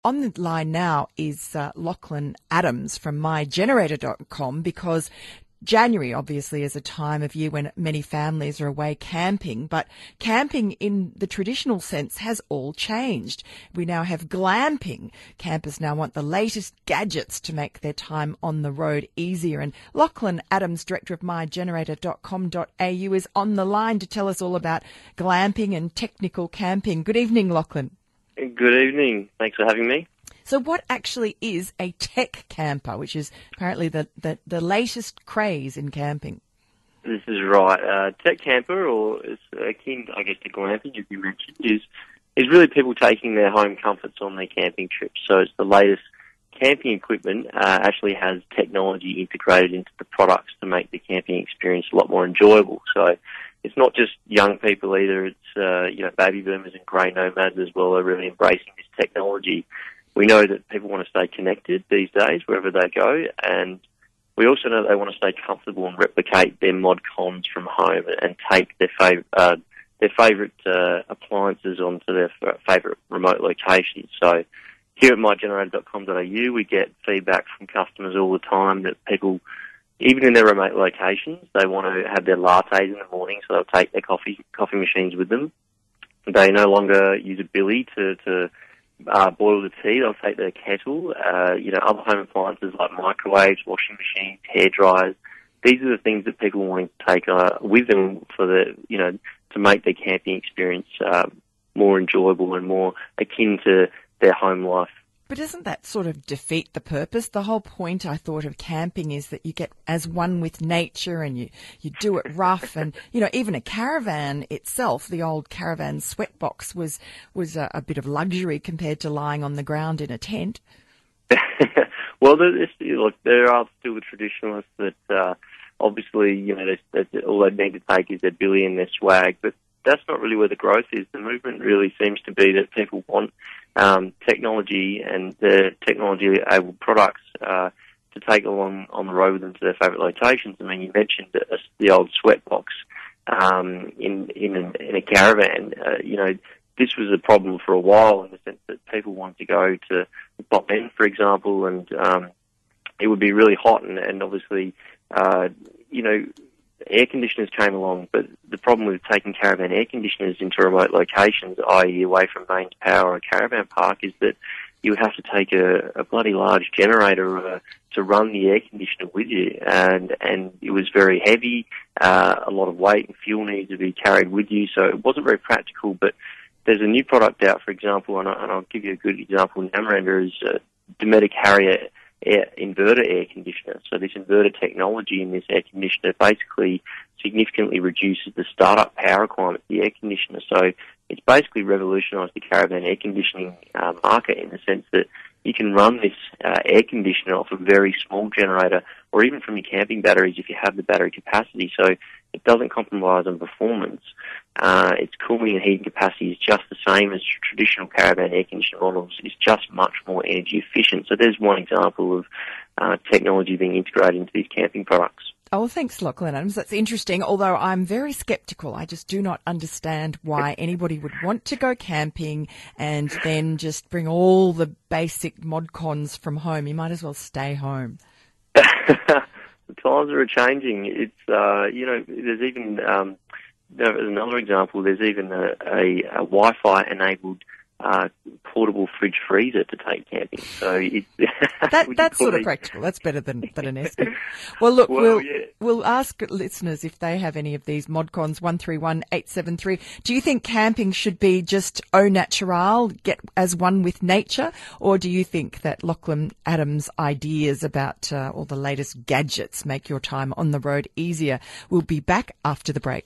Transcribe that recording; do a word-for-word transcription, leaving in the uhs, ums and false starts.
On the line now is uh, Lachlan Adams from my generator dot com, because January obviously is a time of year when many families are away camping, but camping in the traditional sense has all changed. We now have glamping. Campers now want the latest gadgets to make their time on the road easier. And Lachlan Adams, director of my generator dot com dot a u, is on the line to tell us all about glamping and technical camping. Good evening, Lachlan. Good evening. Thanks for having me. So what actually is a tech camper, which is apparently the, the, the latest craze in camping? This is right. Uh, tech camper, or it's akin, I guess, to glamping, as you mentioned, is is really people taking their home comforts on their camping trips. So it's the latest camping equipment uh, actually has technology integrated into the products to make the camping experience a lot more enjoyable. So it's not just young people either. It's uh, you know baby boomers and grey nomads as well are really embracing this technology. We know that people want to stay connected these days wherever they go, and we also know that they want to stay comfortable and replicate their mod cons from home and take their fav- uh, their favourite uh, appliances onto their f- favourite remote locations. So here at my generator dot com dot a u, we get feedback from customers all the time that people, even in their remote locations, they want to have their lattes in the morning, so they'll take their coffee coffee machines with them. They no longer use a billy to, to Uh, boil the tea. They'll take their kettle, uh, you know, other home appliances like microwaves, washing machines, hair dryers. These are the things that people want to take uh, with them for the, you know, to make their camping experience uh, more enjoyable and more akin to their home life. But doesn't that sort of defeat the purpose? The whole point, I thought, of camping is that you get as one with nature and you, you do it rough. And, you know, even a caravan itself, the old caravan sweatbox was, was a, a bit of luxury compared to lying on the ground in a tent. Well, there, look, there are still the traditionalists that uh, obviously, you know, they, they, all they need to take is their billy and their swag. But that's not really where the growth is. The movement really seems to be that people want Um, technology and the technology-enabled products uh, to take along on the road with them to their favourite locations. I mean, you mentioned the, the old sweatbox um, in in, an, in a caravan. Uh, you know, this was a problem for a while in the sense that people wanted to go to Bop End, for example, and um, it would be really hot, and, and obviously, uh, you know, air conditioners came along, but the problem with taking caravan air conditioners into remote locations, that is away from mains power or a caravan park, is that you would have to take a, a bloody large generator uh, to run the air conditioner with you, and and it was very heavy, uh, a lot of weight and fuel needed to be carried with you, so it wasn't very practical. But there's a new product out, for example, and, I, and I'll give you a good example. Namaranda is uh, Dometic Harrier Air, inverter air conditioner. So this inverter technology in this air conditioner basically significantly reduces the startup power requirement of the air conditioner. So it's basically revolutionised the caravan air conditioning uh, market in the sense that you can run this uh, air conditioner off a very small generator or even from your camping batteries if you have the battery capacity. So it doesn't compromise on performance. Uh, its cooling and heating capacity is just the same as traditional caravan air conditioner models. It's just much more energy efficient. So there's one example of uh, technology being integrated into these camping products. Oh, thanks, Lachlan Adams. That's interesting, although I'm very sceptical. I just do not understand why anybody would want to go camping and then just bring all the basic mod cons from home. You might as well stay home. The times are changing. It's, uh, you know, there's even, um, there's another example, there's even a, a, a Wi-Fi enabled uh, portable fridge freezer to take camping. So it's that, that's sort of practical. That's better than, than an Esky. Well, look, well, we'll, yeah. we'll ask listeners if they have any of these mod cons, one three one eight seven three. Do you think camping should be just au natural, get as one with nature, or do you think that Lachlan Adams' ideas about uh, all the latest gadgets make your time on the road easier? We'll be back after the break.